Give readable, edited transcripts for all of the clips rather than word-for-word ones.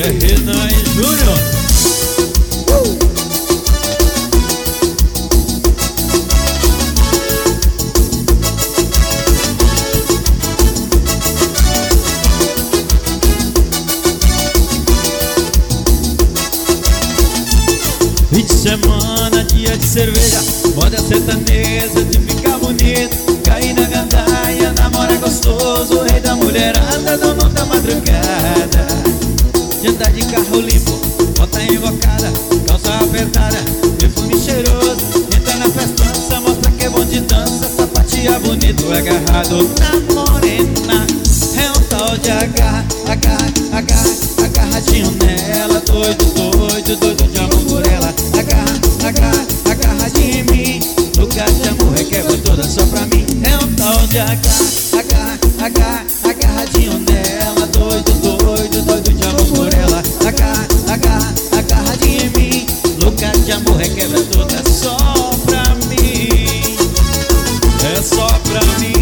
Renan e Júnior. Fim de semana, dia de cerveja, moda sertaneja de ficar bonito. Cair na gandaia, namora gostoso, rei da mulherada, dono da madrugada. De andar de carro limpo, bota invocada, calça apertada, perfume cheiroso. Entra na festança, mostra que é bom de dança, sapatia bonito, agarrado na morena. É um tal de agarradinho nela, doido, doido, doido de amor por ela. Agarradinho em mim, lugar de amor requebra toda só pra mim. É um tal de agarradinho nela, doido, doido, doido de amor por ela. Agarradinho em mim, lugar de amor requebra toda só pra mim. É só pra mim.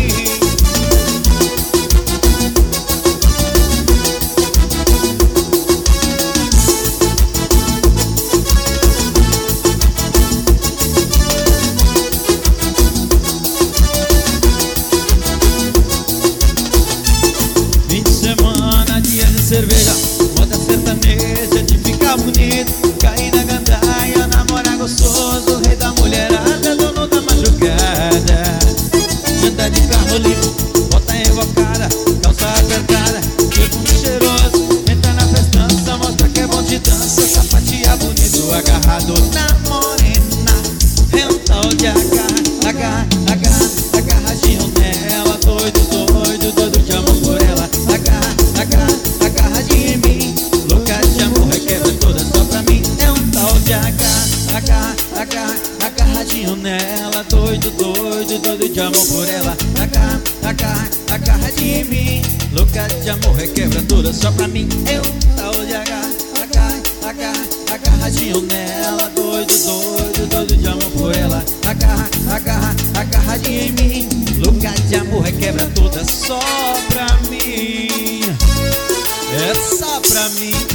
Cerveja, moda sertaneja de ficar bonito. Cair na gandaia, namora gostoso, rei da mulherada, dono da madrugada. De andar de carro limpo, bota invocada, calça apertada, perfume cheiroso. Entra na festança, mostra que é bom de dança, sapatia bonito, agarrado na morena. É um tal de agarradinho nela, doido, doido, doido de amor por ela. Agarradinho em mim, lugar de amor requebra toda só pra mim. É um tal de agarradinho nela, doido, doido, doido de amor por ela. Agarradinho em mim, lugar de amor requebra toda só pra mim. É um tal de agarradinho nela, doido, doido, doido de amor por ela. Agarradinho em mim, lugar de amor requebra toda só pra mim. É só pra mim.